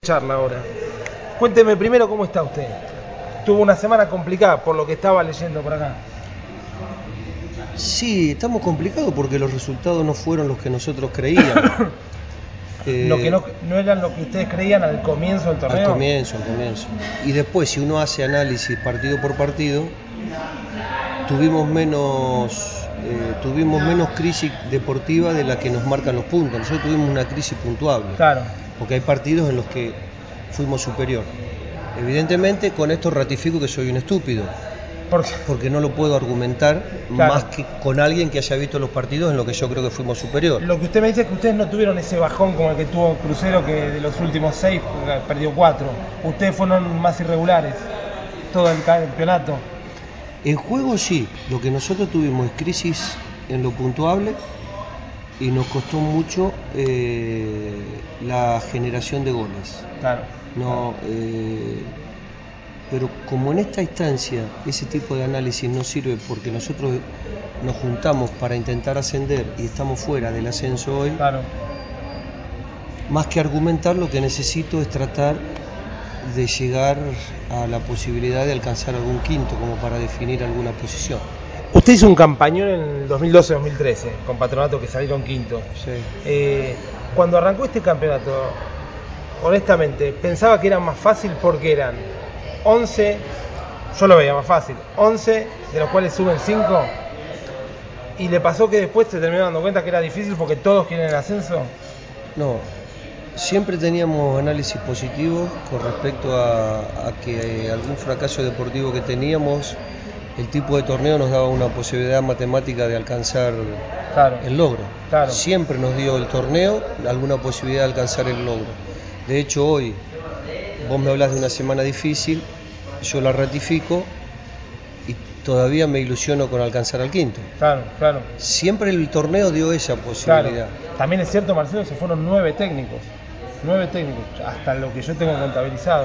charla ahora. Cuénteme primero cómo está usted. Tuvo una semana complicada por lo que estaba leyendo por acá. Sí, estamos complicados porque los resultados no fueron los que nosotros creíamos. Lo que no eran lo que ustedes creían al comienzo del torneo. Al comienzo. Y después, si uno hace análisis partido por partido, tuvimos menos crisis deportiva de la que nos marcan los puntos. Nosotros tuvimos una crisis puntuable. Claro. Porque hay partidos en los que fuimos superior. Evidentemente, con esto ratifico que soy un estúpido. ¿Por qué? Porque no lo puedo argumentar, claro, más que con alguien que haya visto los partidos en los que yo creo que fuimos superior. Lo que usted me dice es que ustedes no tuvieron ese bajón como el que tuvo Crucero, que de los últimos 6 perdió 4. Ustedes fueron más irregulares todo el campeonato. En juego sí, lo que nosotros tuvimos es crisis en lo puntuable y nos costó mucho la generación de goles. Claro. No, pero como en esta instancia ese tipo de análisis no sirve porque nosotros nos juntamos para intentar ascender y estamos fuera del ascenso hoy, claro, más que argumentar, lo que necesito es tratar de llegar a la posibilidad de alcanzar algún quinto como para definir alguna posición. Usted hizo un campañón en el 2012-2013 con Patronato, que salieron quinto. Sí. Cuando arrancó este campeonato, honestamente, pensaba que era más fácil porque eran 11, yo lo veía más fácil, 11 de los cuales suben 5, y le pasó que después se terminó dando cuenta que era difícil porque todos quieren el ascenso. No, siempre teníamos análisis positivos con respecto a que algún fracaso deportivo que teníamos, el tipo de torneo nos daba una posibilidad matemática de alcanzar, claro, el logro. Claro. Siempre nos dio el torneo alguna posibilidad de alcanzar el logro. De hecho, hoy vos me hablas de una semana difícil, yo la ratifico y todavía me ilusiono con alcanzar al quinto. Claro. Siempre el torneo dio esa posibilidad. Claro. También es cierto, Marcelo, se fueron 9 técnicos, hasta lo que yo tengo contabilizado.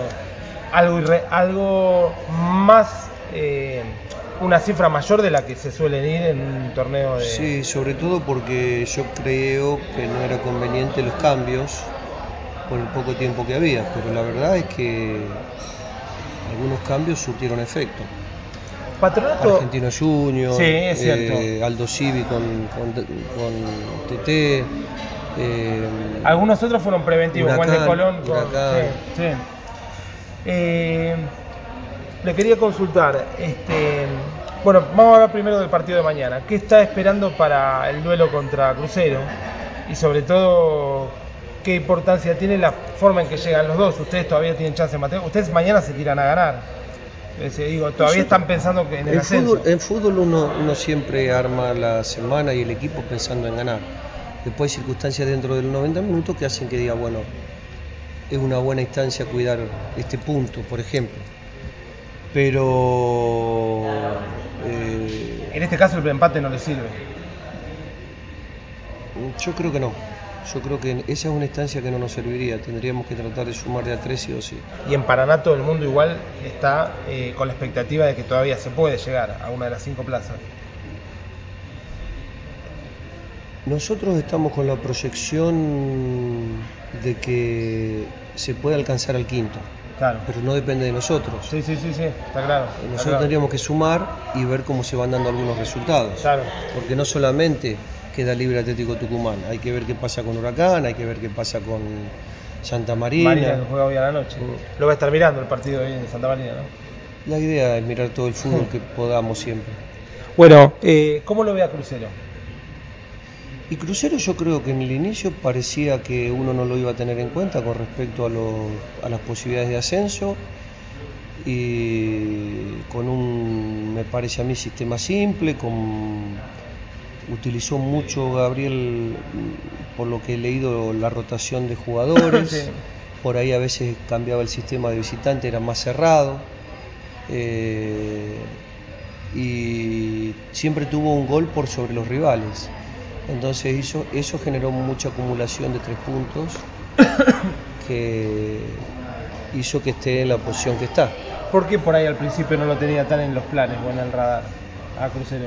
Algo más, una cifra mayor de la que se suelen ir en un torneo de... Sí, sobre todo porque yo creo que no era conveniente los cambios por el poco tiempo que había, pero la verdad es que algunos cambios surtieron efecto. Patronato Argentino Junior, sí, es cierto. Aldo Civi con TT, algunos otros fueron preventivos, Juan de Colón. Le quería consultar, bueno, vamos a hablar primero del partido de mañana. ¿Qué está esperando para el duelo contra Crucero? Y sobre todo, ¿qué importancia tiene la forma en que llegan los dos? Ustedes todavía tienen chance de mantener. Ustedes mañana se tiran a ganar. Todavía están pensando que en el ascenso. En fútbol uno siempre arma la semana y el equipo pensando en ganar. Después hay circunstancias dentro de los 90 minutos que hacen que diga, bueno, es una buena instancia cuidar este punto, por ejemplo. Pero... en este caso el empate no le sirve. Yo creo que no. Yo creo que esa es una instancia que no nos serviría. Tendríamos que tratar de sumar de a 3 sí o sí. Y en Paraná todo el mundo igual está con la expectativa de que todavía se puede llegar a una de las 5 plazas. Nosotros estamos con la proyección de que se puede alcanzar al quinto. Claro. Pero no depende de nosotros. Sí, está claro. Nosotros tendríamos que sumar y ver cómo se van dando algunos resultados. Claro. Porque no solamente queda libre Atlético Tucumán, hay que ver qué pasa con Huracán, hay que ver qué pasa con Santa Marina. Marina, que juega hoy a la noche. Lo va a estar mirando el partido hoy en Santa Marina, ¿no? La idea es mirar todo el fútbol que podamos siempre. Bueno, ¿cómo lo ve a Crucero? Y Crucero yo creo que en el inicio parecía que uno no lo iba a tener en cuenta con respecto a las posibilidades de ascenso, y con un, me parece a mí, sistema simple, utilizó mucho Gabriel, por lo que he leído, la rotación de jugadores. Sí. Por ahí a veces cambiaba el sistema de visitante, era más cerrado, y siempre tuvo un gol por sobre los rivales. Entonces eso generó mucha acumulación de 3 puntos que hizo que esté en la posición que está. ¿Por qué por ahí al principio no lo tenía tan en los planes o en el radar a Crucero?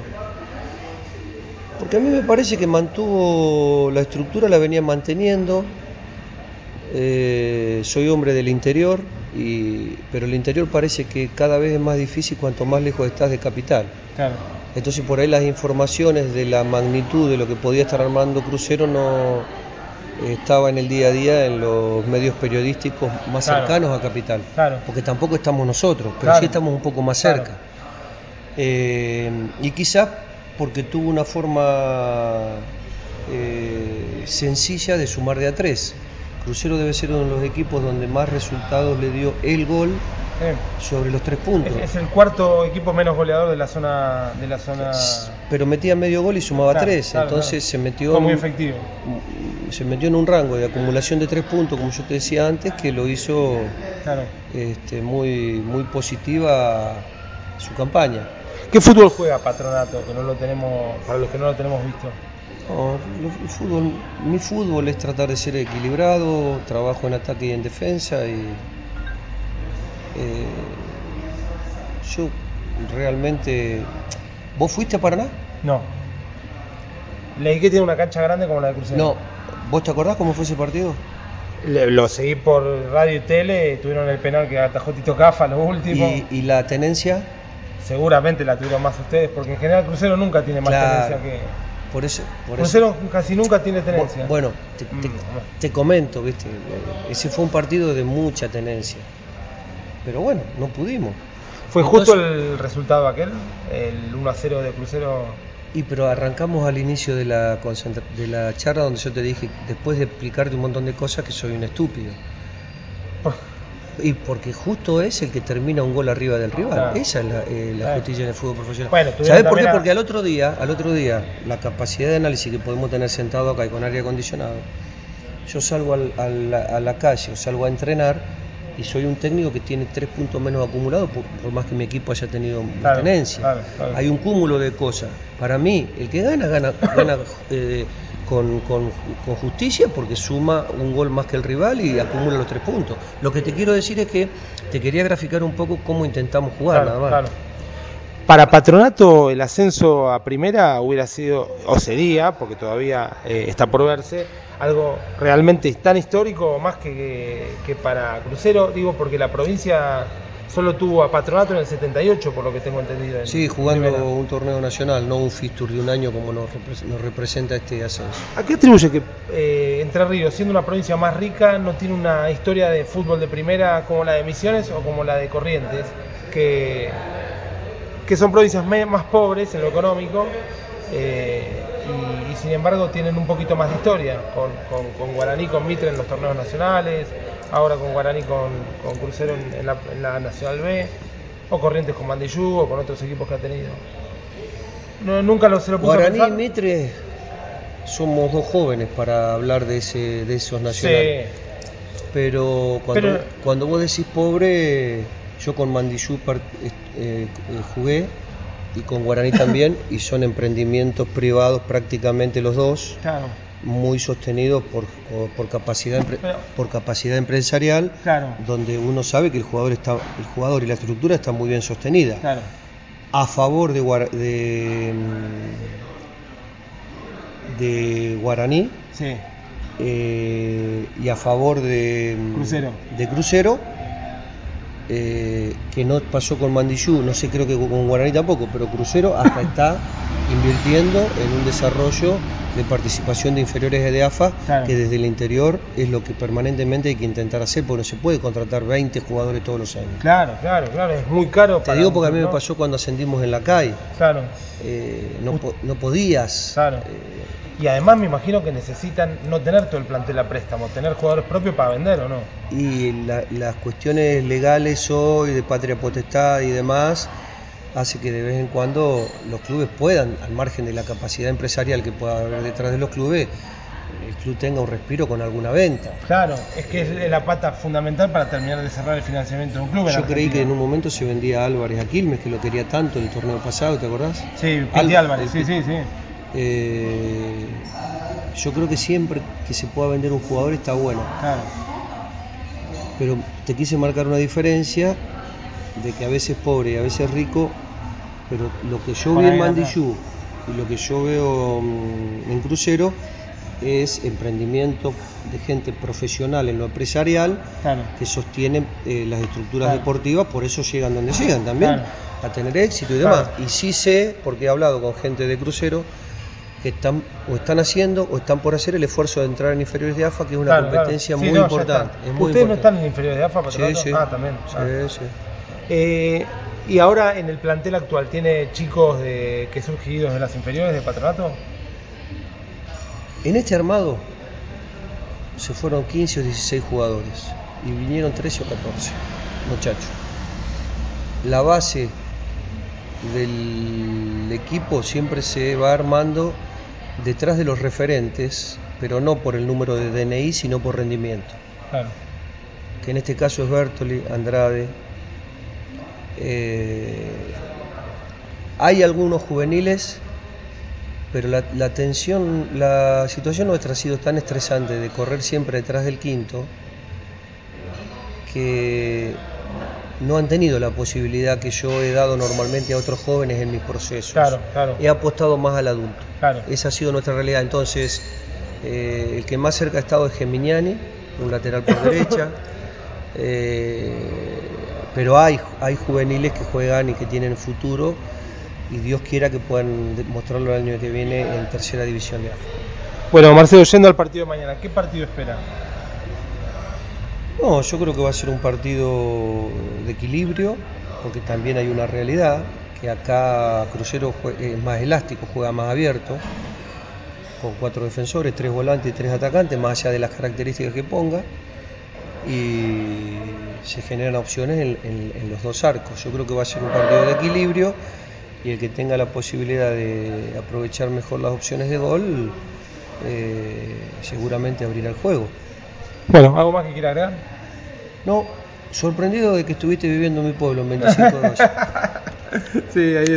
Porque a mí me parece que mantuvo la estructura, la venía manteniendo, Soy hombre del interior, pero el interior parece que cada vez es más difícil cuanto más lejos estás de capital. Claro. Entonces por ahí las informaciones de la magnitud de lo que podía estar armando Crucero no estaba en el día a día en los medios periodísticos más cercanos a capital. Claro. Porque tampoco estamos nosotros, pero sí estamos un poco más cerca. Y quizás porque tuvo una forma sencilla de sumar de a 3. Crucero debe ser uno de los equipos donde más resultados le dio el gol sobre los 3 puntos. Es el cuarto equipo menos goleador de la zona. Pero metía medio gol y sumaba 3, entonces se metió. Fue muy efectivo. Se metió en un rango de acumulación de 3 puntos, como yo te decía antes, que lo hizo muy, muy positiva su campaña. ¿Qué fútbol juega Patronato? Que no lo tenemos, para los que no lo tenemos visto. No, mi fútbol es tratar de ser equilibrado, trabajo en ataque y en defensa y yo realmente... ¿Vos fuiste a Paraná? No. Leí que tiene una cancha grande como la de Crucero. No. ¿Vos te acordás cómo fue ese partido? Lo seguí por radio y tele, tuvieron el penal que atajó Tito Cafa, lo último. ¿Y la tenencia? Seguramente la tuvieron más ustedes, porque en general Crucero nunca tiene más tenencia que... Por eso. Crucero casi nunca tiene tenencia. Bueno, te comento, ¿viste? Ese fue un partido de mucha tenencia. Pero bueno, no pudimos. ¿Fue justo el resultado aquel? El 1-0 de Crucero. Pero arrancamos al inicio de la charla donde yo te dije, después de explicarte un montón de cosas, que soy un estúpido. Y porque justo es el que termina un gol arriba del rival. Claro. Esa es la justicia en el fútbol profesional. Bueno, ¿sabés por qué? Porque al otro día, la capacidad de análisis que podemos tener sentado acá y con aire acondicionado, yo salgo a la calle, o salgo a entrenar y soy un técnico que tiene 3 puntos menos acumulados por más que mi equipo haya tenido tenencia. Claro. Hay un cúmulo de cosas. Para mí, el que gana con justicia porque suma un gol más que el rival y acumula los 3 puntos. Lo que te quiero decir es que te quería graficar un poco cómo intentamos jugar, nada más. Claro. Para Patronato el ascenso a primera hubiera sido, o sería, porque todavía está por verse, algo realmente tan histórico o más que para Crucero, digo, porque la provincia solo tuvo a Patronato en el 78, por lo que tengo entendido. Sí, jugando un torneo nacional, no un fixture de un año como nos representa este ascenso. ¿A qué atribuye que Entre Ríos, siendo una provincia más rica, no tiene una historia de fútbol de primera como la de Misiones o como la de Corrientes, que son provincias más pobres en lo económico y sin embargo tienen un poquito más de historia, con Guaraní, con Mitre en los torneos nacionales, ahora con Guaraní, con Crucero en la Nacional B, o Corrientes con Mandillú, o con otros equipos que ha tenido? Nunca se lo puso Guaraní a pensar. Y Mitre somos dos jóvenes para hablar de esos nacionales. Sí. Pero cuando vos decís pobre, yo con Mandillú jugué y con Guaraní también, y son emprendimientos privados prácticamente los dos. Claro. Muy sostenidos por capacidad empresarial, claro. Donde uno sabe que el jugador y la estructura está muy bien sostenida. Claro. A favor de Guaraní, sí. Y a favor de Crucero, que no pasó con Mandillú, no sé, creo que con Guaraní tampoco, pero Crucero hasta está invirtiendo en un desarrollo de participación de inferiores de AFA, claro. Que desde el interior es lo que permanentemente hay que intentar hacer, porque no se puede contratar 20 jugadores todos los años. Claro, es muy caro. Te digo porque a mí me pasó cuando ascendimos en la CAI. Claro. No podías. Claro. Y además me imagino que necesitan no tener todo el plantel a préstamo, tener jugadores propios para vender, ¿o no? Y las cuestiones legales hoy de patria potestad y demás hace que de vez en cuando los clubes puedan, al margen de la capacidad empresarial que pueda haber detrás de los clubes, el club tenga un respiro con alguna venta. Claro, es que es la pata fundamental para terminar de cerrar el financiamiento de un club. Yo creí que en un momento se vendía a Álvarez a Quilmes, que lo quería tanto en el torneo pasado, ¿te acordás? Sí, Álvarez, sí. Yo creo que siempre que se pueda vender un jugador está bueno. Claro. Pero te quise marcar una diferencia de que a veces pobre y a veces rico, pero lo que yo vi en Mandillú y lo que yo veo en Crucero es emprendimiento de gente profesional en lo empresarial, Claro. que sostiene las estructuras Claro. deportivas, por eso llegan donde llegan también, Claro. a tener éxito y demás. Claro. Y sí sé, porque he hablado con gente de Crucero, que están haciendo o están por hacer el esfuerzo de entrar en inferiores de AFA, que es una Claro, competencia claro. Sí, muy no, ya importante. está. Es muy ¿Ustedes no importante. están en inferiores de AFA, Patronato? Sí, sí. Ah, también. Sí, sí. Y ahora en el plantel actual, ¿tiene chicos que surgidos de las inferiores de Patronato? En este armado se fueron 15 o 16 jugadores y vinieron 13 o 14 muchachos. La base del equipo siempre se va armando detrás de los referentes, pero no por el número de DNI, sino por rendimiento. Claro. Que en este caso es Bertoli, Andrade. Hay algunos juveniles, pero la situación nuestra ha sido tan estresante de correr siempre detrás del quinto, que no han tenido la posibilidad que yo he dado normalmente a otros jóvenes en mis procesos. Claro, claro. He apostado más al adulto. Claro. Esa ha sido nuestra realidad. Entonces, el que más cerca ha estado es Geminiani, un lateral por derecha. Pero hay juveniles que juegan y que tienen futuro, y Dios quiera que puedan mostrarlo el año que viene en tercera división de AFA. Bueno, Marcelo, yendo al partido de mañana, ¿qué partido espera? No, yo creo que va a ser un partido de equilibrio, porque también hay una realidad, que acá Crucero es más elástico, juega más abierto, con 4 defensores, 3 volantes y 3 atacantes, más allá de las características que ponga, y se generan opciones en los dos arcos. Yo creo que va a ser un partido de equilibrio, y el que tenga la posibilidad de aprovechar mejor las opciones de gol, seguramente abrirá el juego. Bueno, ¿algo más que quiera agregar? No, sorprendido de que estuviste viviendo en mi pueblo en 25 de mayo. Sí, ahí